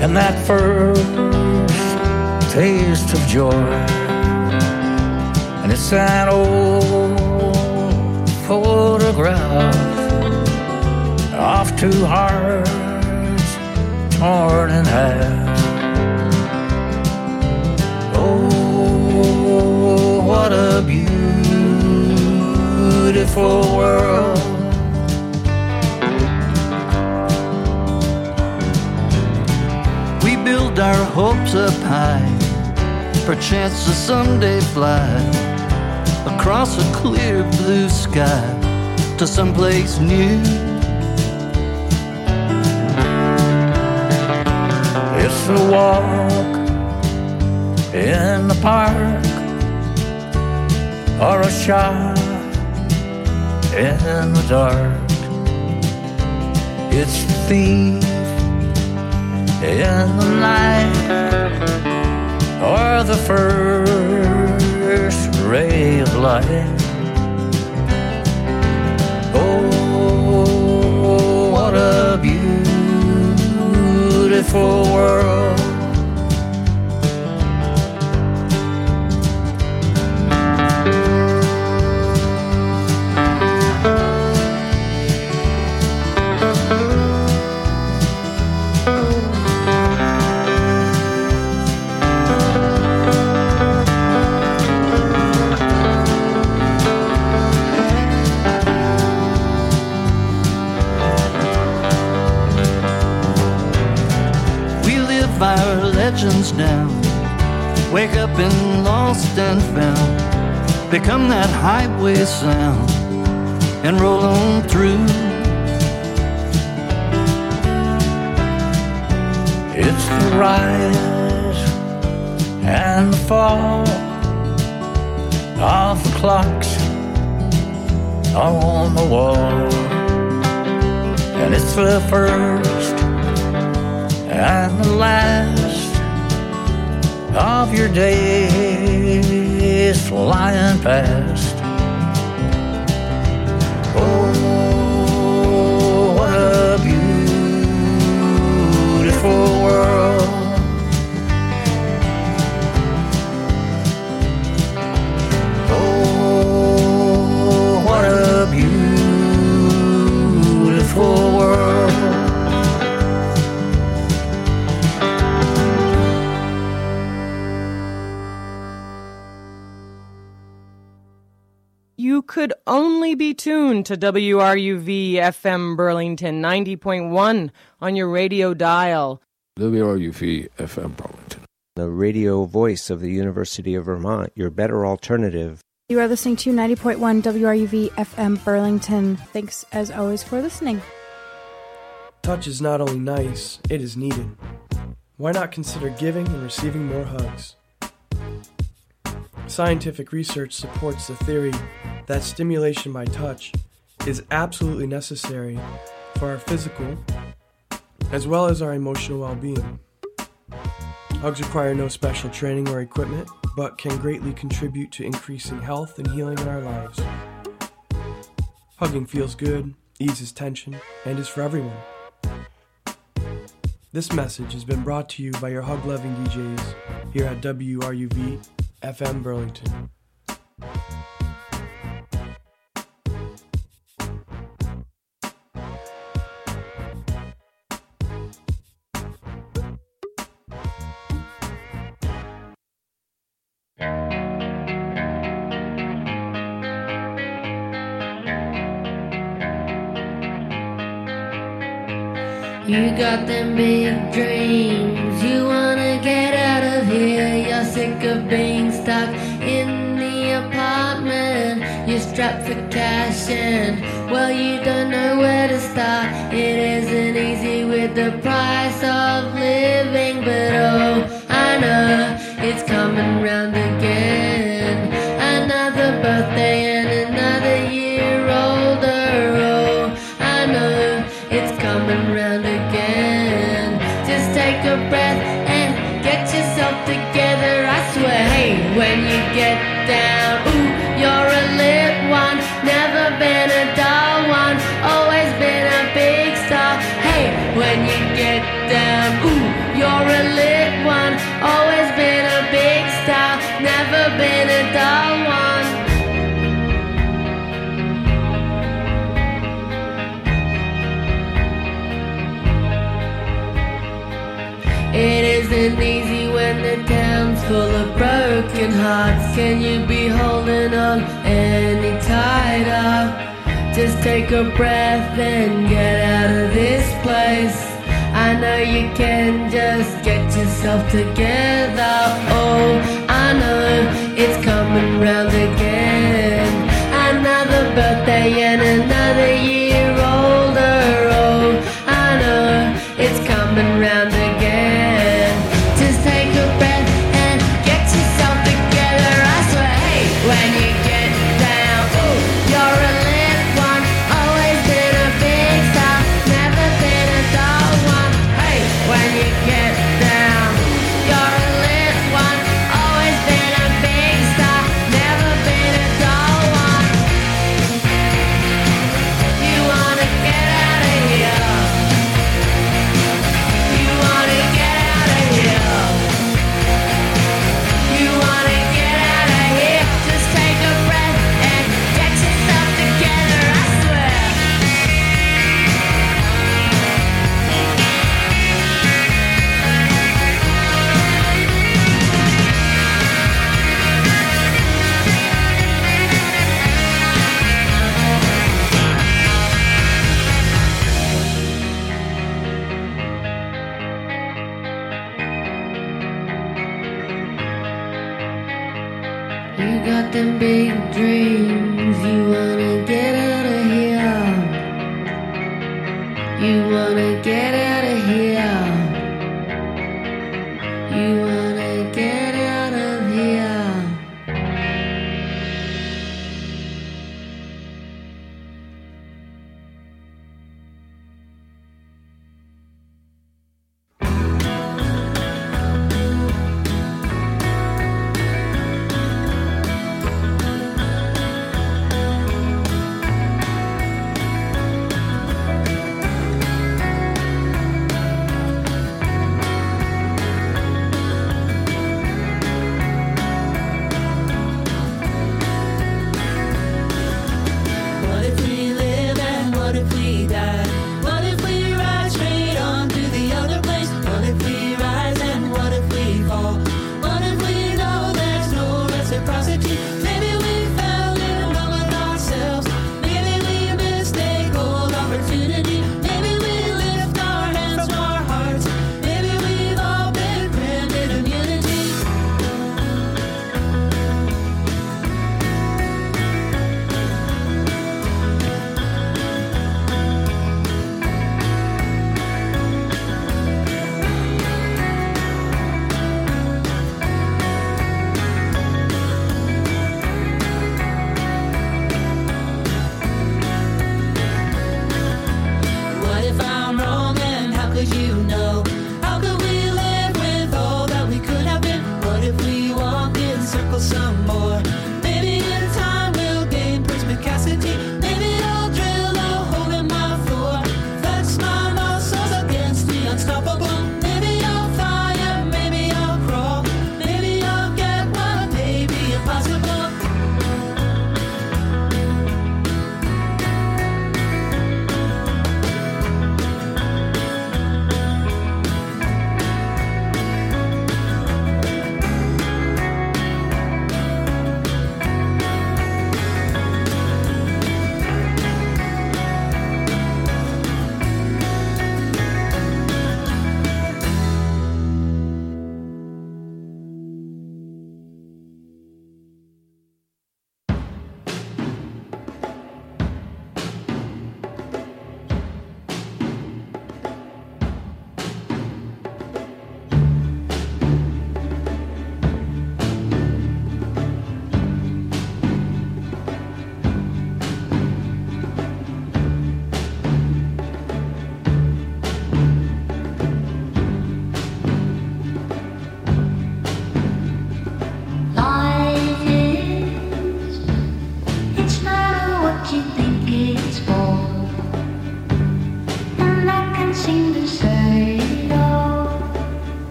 and that first taste of joy. And it's that old photograph of two hearts torn in half. Oh, what a beautiful world. We build our hopes up high, perchance to someday fly across a clear blue sky to someplace new. It's a walk in the park, or a shot in the dark. It's the thief in the night, or the first ray of light. Oh, what a beautiful world. Our legends down, wake up and lost and found, become that highway sound and roll on through. It's the rise and the fall of the clocks on the wall, and it's the first and the last of your days flying past. Oh, what a beautiful world. Oh, what a beautiful world. You could only be tuned to WRUV FM Burlington 90.1 on your radio dial. WRUV FM Burlington, the radio voice of the University of Vermont, your better alternative. You are listening to 90.1 WRUV FM Burlington. Thanks as always for listening. Touch is not only nice, it is needed. Why not consider giving and receiving more hugs? Scientific research supports the theory that stimulation by touch is absolutely necessary for our physical as well as our emotional well-being. Hugs require no special training or equipment, but can greatly contribute to increasing health and healing in our lives. Hugging feels good, eases tension, and is for everyone. This message has been brought to you by your hug-loving DJs here at WRUV FM Burlington. You got them big dreams, you wanna get out of here. You're sick of being stuck in the apartment. You're strapped for cash and, well, you don't know where to start. It isn't easy with the price of living, but oh, I know it's coming round again. Another birthday and another year older. Oh, I know it's coming round again. Just take a breath and get yourself together, I swear. Hey, when you get down, ooh, you're a lit one. Never been a dull one, always been a big star. Hey, when you get down. Ooh, you're a lit one, always been a big star, never been a dull one. It isn't easy when the town's full of broken hearts. Can you be holding on any tighter? Just take a breath and get out of this place. I know you can, just get yourself together. Oh, I know it's coming round again. Another birthday and another year older. Oh, I know it's coming round again. Just take a breath and get yourself together. I swear, hey, when you get down, ooh, you're a lit one, always been a big star, never been a dull one. Hey, when you get down, you're a lit one, always been a big star, never been a dull one. You wanna get out of here. You wanna get out of here. You wanna get out of here. Just take a breath and get yourself together, I swear. You got them big dreams, you wanna get out of here. You wanna get out of here. You wanna get out of here.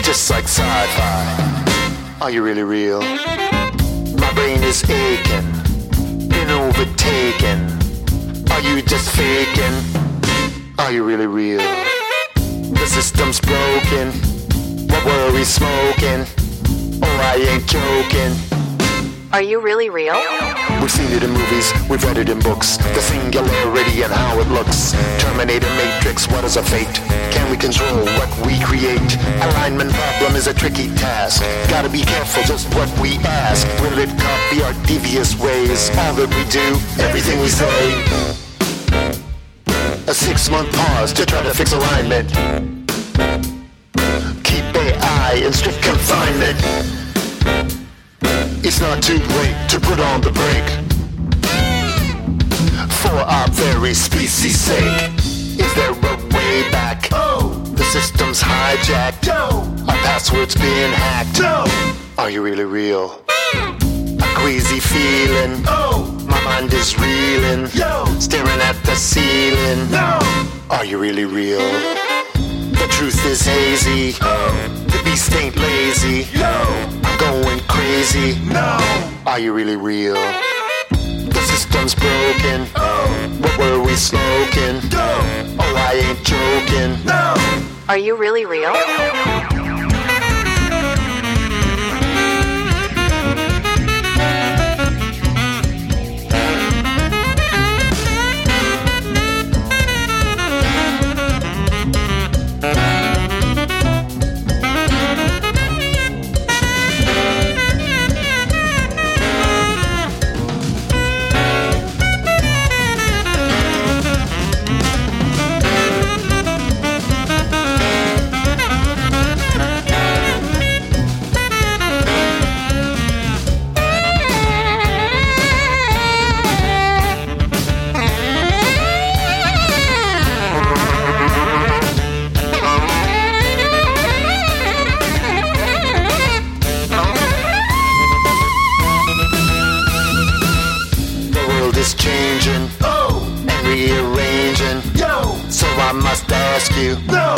just like sci-fi. Are you really real? My brain is aching, been overtaken. Are you just faking? Are you really real? The system's broken. What were we smoking? Oh, I ain't joking. Are you really real? We've seen it in movies, we've read it in books. The singularity and how it looks. Terminator Matrix, what is a fate? Can we control what we create? Alignment problem is a tricky task. Gotta be careful just what we ask. Will it copy our devious ways? All that we do, everything we say. A 6-month pause to try to fix alignment. Keep AI in strict confinement. It's not too late to put on the brake. For our very species' sake. Is there a way back? Oh, the system's hijacked. No, our password's being hacked. No, are you really real? A queasy feeling. Oh, my mind is reeling. Yo, staring at the ceiling. No, are you really real? The truth is hazy. Oh, the beast ain't lazy. Yo, I'm going crazy. No, are you really real? The system's broken. Oh, what were we smoking? No, oh, I ain't joking. No, are you really real? Changing, oh, and rearranging, yo. So I must ask you, no,